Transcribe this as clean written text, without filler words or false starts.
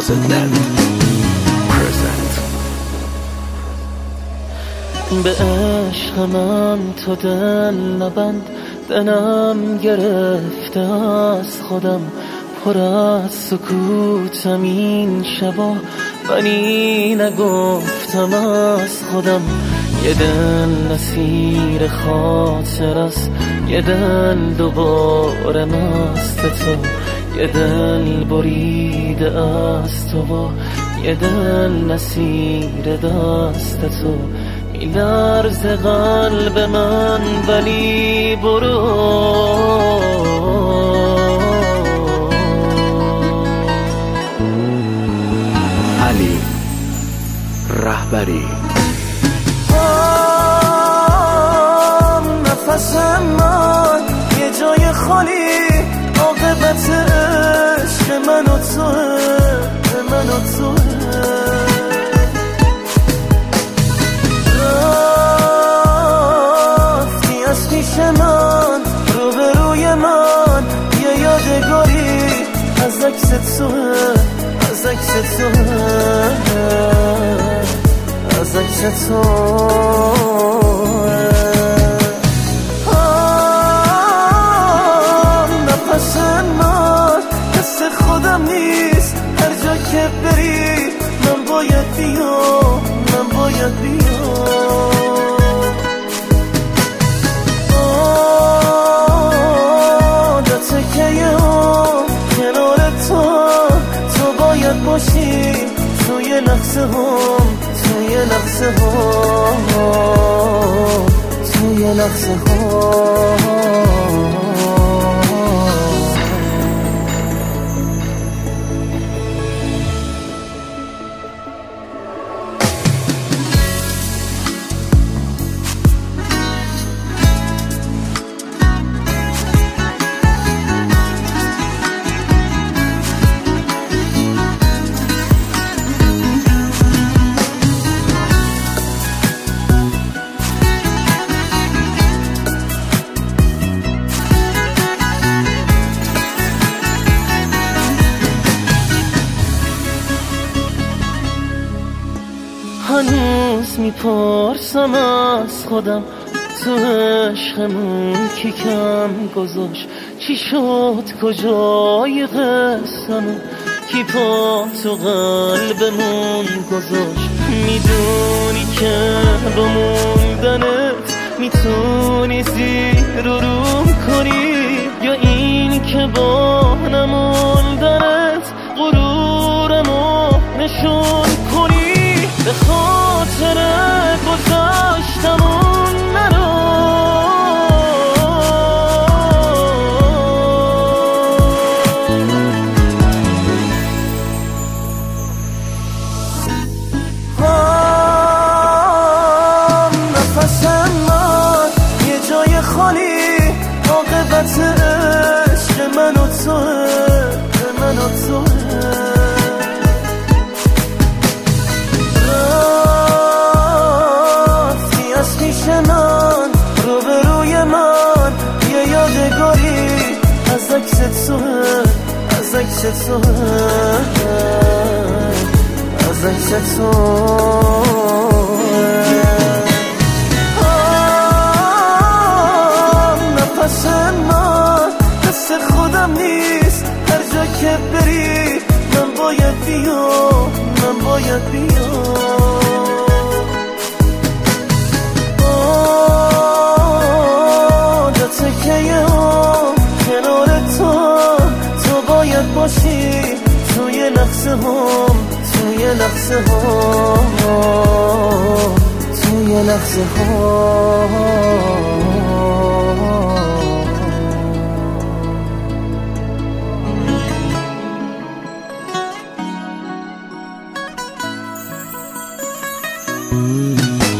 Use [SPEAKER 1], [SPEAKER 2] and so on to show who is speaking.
[SPEAKER 1] Closet.net present.
[SPEAKER 2] به عشق من تو دل نبند، دلم گرفته از خودم، پر از سکوتم این شبا، ولی نگفتم از خودم. یه دل نسیر خاطر است، یه دل دوباره مست تو، یه دل بریده از تو، یه دل نسیر دست تو. میلرز قلب من ولی برو.
[SPEAKER 1] علی رهبری.
[SPEAKER 2] نفس من یه جای خالی، عاقبت عشق من و توه، من و توه. رفتی از پیش من، روبروی من، یه یادگاری از عکس توه، از عکس توه، از عکس توه. نفس من دست خودم نیست، هر جا که بری من باید بیام، من باید بیام. عادته که یه کنار تو باید باشی، توی لحظه هم، توی لحظه هم، توی لحظه هم. هنوز میپرسم از خودم، تو عشقمون کی کم گذاشت؟ چی شد کجای قصه‌مون؟ کی پا تو قلبمون گذاشت؟ میدونی که با موندنت میتونی زیر و رو کنی، یا این که با نموندنت غرورمو نشون کنی؟ به خاطر گذاشتمون نرو. نفس من یه جای خالی، عاقبت عشق من و توه، من و توه. من روبروی من، یه یادگاری از عکس توه، از عکس توه، از عکس توه. نفس من دست خودم نیست، هر جا که بری من باید بیام، من باید بیام. کنار تو باید باشی، توی لحظه هم، توی لحظه هم، توی لحظه هم.
[SPEAKER 1] Mm-hmm.